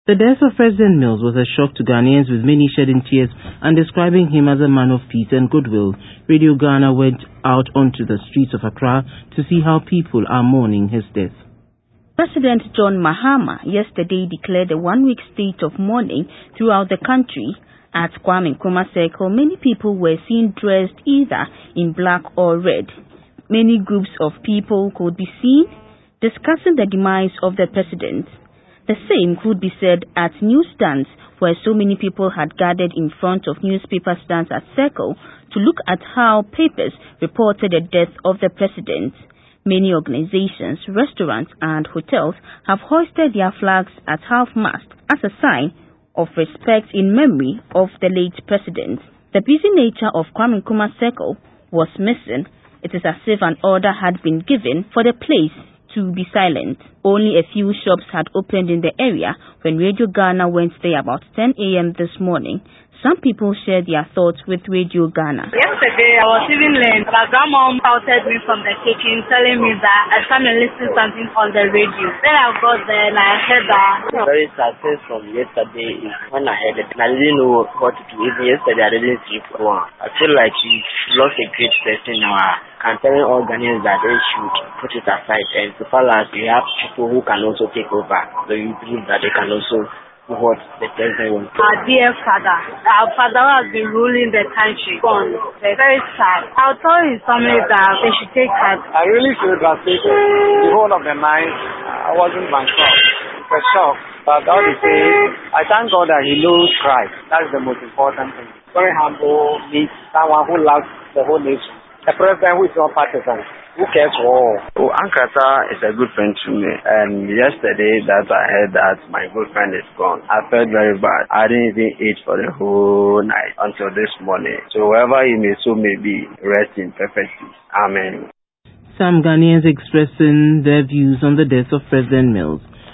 The death of President Mills was a shock to Ghanaians, with many shedding tears and describing him as a man of peace and goodwill. Radio Ghana went out onto the streets of Accra to see how people are mourning his death. President John Mahama yesterday declared a one-week state of mourning throughout the country. At Kwame Nkrumah Circle, many people were seen dressed either in black or red. Many groups of people could be seen discussing the demise of the president. The same could be said at newsstands, where so many people had gathered in front of newspaper stands at Circle to look at how papers reported the death of the president. Many organizations, restaurants and hotels have hoisted their flags at half-mast as a sign of respect in memory of the late president. The busy nature of Kwame Nkrumah Circle was missing. It is as if an order had been given for the place to be silent. Only a few shops had opened in the area when Radio Ghana went there about 10 a.m. this morning. Some people shared their thoughts with Radio Ghana. Yesterday, I was even late. My grandma shouted me from the kitchen, telling me that I come and listen to something on the radio. Then I got there and I heard that. Very sad thing from yesterday is when I heard it. I didn't know what to do. Even yesterday, I didn't sleep for one. I feel like we lost a great person now. I'm telling all Ghanaians that they should put it aside, and so far as we have people who can also take over, so you believe that they can also do what the president wants. Our dear father, our father who has been ruling the country, gone. They're very sad. I'll tell his family that they should take heart. I really feel devastated. The whole of the night, I wasn't myself. It's a shock. But all the same, I thank God that he knows Christ. That's the most important thing. Very humble, meet someone who loves the whole nation. A president who is not partisan, who cares for all. Oh, Ankata is a good friend to me, and yesterday that I heard that my good friend is gone, I felt very bad. I didn't even eat for the whole night until this morning. So wherever he may so may be, rest in perfect peace. Amen. Some Ghanaians expressing their views on the death of President Mills.